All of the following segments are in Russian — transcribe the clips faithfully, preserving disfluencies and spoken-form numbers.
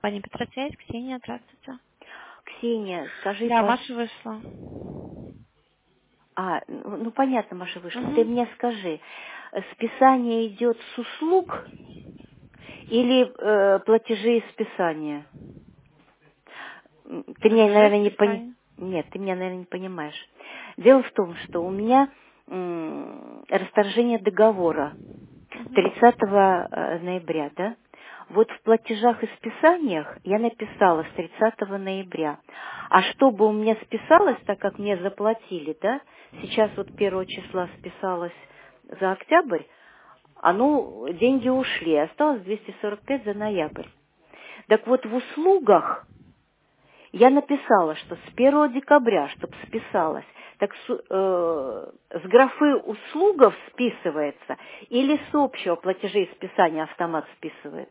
Пани Петросвязь, Ксения, здравствуйте. Ксения, скажи, Да, пож... Маша вышла. А, ну ну, понятно, Маша вышла. Ты Угу. мне скажи, э, списание идет с услуг или э, платежи из списания? М, Ты меня, Платежи наверное, не пони... списания. Нет, ты меня, наверное, не понимаешь. Дело в том, что у меня м, расторжение договора Угу. тридцатого э, ноября, да? Вот в платежах и списаниях я написала с тридцатого ноября. А чтобы у меня списалось, так как мне заплатили, да, сейчас вот первого числа списалось за октябрь, а ну, деньги ушли, осталось двести сорок пять за ноябрь. Так вот, в услугах я написала, что с первого декабря, чтобы списалось, так с, э, с графы услугов списывается или с общего платежей и списания автомат списывает?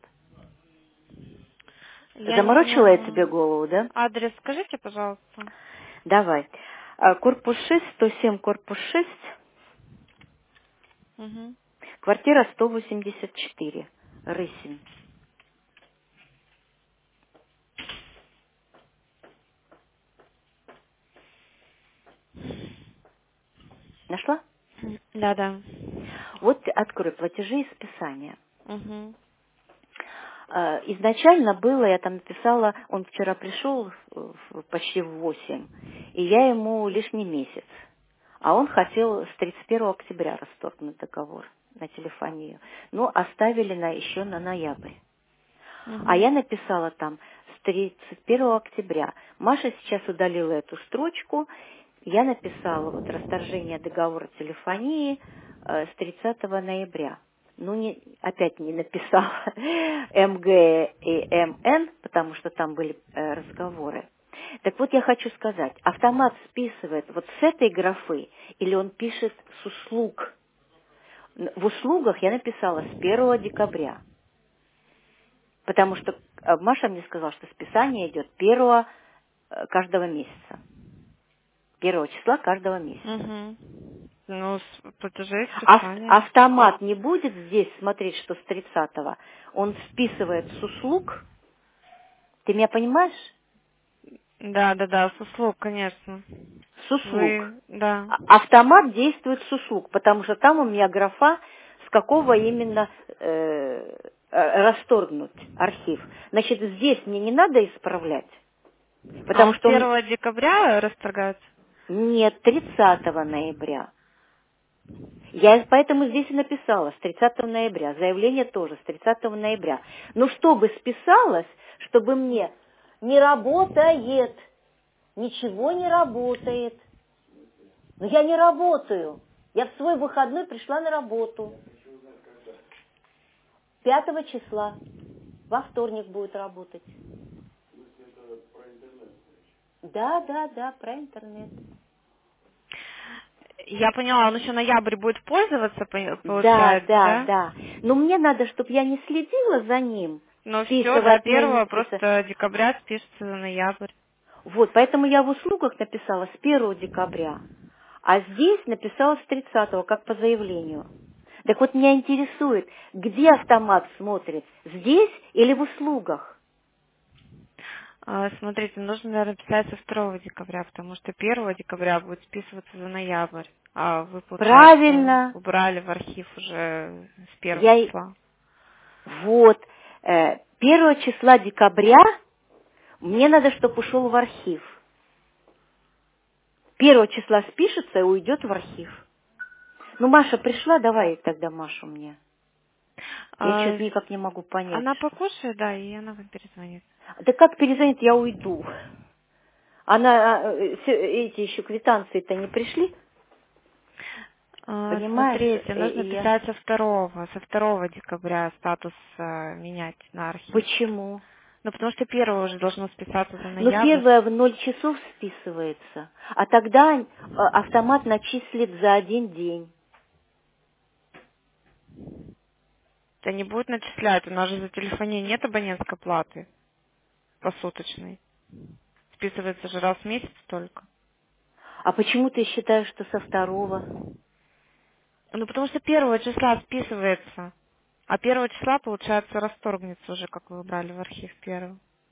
Я не Заморочила я тебе поняла. голову, да? Адрес скажите, пожалуйста. Давай. А, Корпус шесть, сто семь, корпус шесть, Угу. квартира сто восемьдесят четыре, Рысин. Нашла? Да, да. Вот открой платежи и списания. Угу. А, Изначально было, я там написала, он вчера пришел в- в- почти в восемь, и я ему лишний месяц. А он хотел с тридцать первого октября расторгнуть договор на телефонию. Но оставили на, еще на ноябрь. А Угу. я написала там с тридцать первого октября. Маша сейчас удалила эту строчку. Я написала вот расторжение договора телефонии э, с тридцатого ноября. Ну, не, опять не написала эм гэ и эм эн, потому что там были э, разговоры. Так вот, я хочу сказать, автомат списывает вот с этой графы или он пишет с услуг? В услугах я написала с первого декабря. Потому что э, Маша мне сказала, что списание идет первого э, каждого месяца. Первого числа каждого месяца. Угу. Ну, с платежей Ав- списания. автомат не будет здесь смотреть, что с тридцатого. Он списывает с услуг. Ты меня понимаешь? Да, да, да, с услуг, конечно. С услуг. Вы, да. А- Автомат действует с услуг, потому что там у меня графа, с какого именно э, э, расторгнуть архив. Значит, здесь мне не надо исправлять, А потому он с что он первого декабря расторгается? нет тридцатого ноября. Я поэтому здесь и написала с тридцатого ноября. Заявление тоже с тридцатого ноября. Но чтобы списалось, чтобы мне не работает, ничего не работает. Но я не работаю. Я в свой выходной пришла на работу. Пятого числа. Во вторник будет работать. Да, да, да, про интернет. Я поняла, он еще ноябрь будет пользоваться, по- Да, получается, да, да? да. Но мне надо, чтобы я не следила за ним, Ну все, да, списывать мне, не первого списывать. просто декабря спишется за ноябрь. Вот, поэтому я в услугах написала с первого декабря, а здесь написала с тридцатого, как по заявлению. Так вот, меня интересует, где автомат смотрит, здесь или в услугах? А, смотрите, нужно, наверное, писать со второго декабря, потому что первого декабря будет списываться за ноябрь. А вы, получается, Правильно, убрали в архив уже с первого я и- числа. вот, э, первого числа декабря мне надо, чтобы ушел в архив. Первого числа спишется и уйдет в архив. Ну, Маша пришла, давай тогда Машу мне. Я А, что-то никак не могу понять, она что. покушает, да, и она вам перезвонит. Да как перезвонит, я уйду. Она, э, с- эти еще квитанции-то не пришли, А, понимаешь? смотрите, И- нужно и я... писать со второго, со второго декабря статус а, менять на архив. Почему? Ну, потому что первого уже должно списаться за Ну, ноябрь. первое в ноль часов списывается, а тогда э, автомат начислит за один день. Это не будет начислять, у нас же за телефонии нет абонентской платы посуточной. Списывается же раз в месяц только. А почему ты считаешь, что со второго? Ну, потому что первого числа списывается, а первого числа, получается, расторгнется уже, как вы убрали в архив первого.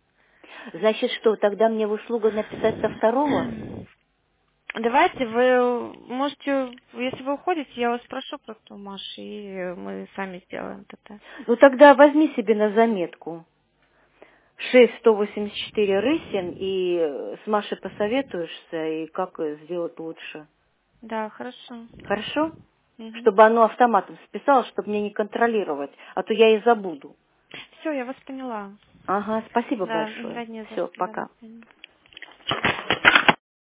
Значит, что, тогда мне в услугу написать со второго? Давайте вы можете, если вы уходите, я вас спрошу просто у Маши, и мы сами сделаем это. Ну тогда возьми себе на заметку. шесть сто восемьдесят четыре Рысин, и э, с Машей посоветуешься, и как э, сделать лучше. Да, хорошо. Хорошо? Угу. Чтобы оно автоматом списало, чтобы мне не контролировать, а то я и забуду. Все, я вас поняла. Ага, спасибо Да, большое. да, не за Все, что. Да, до пока. свидания.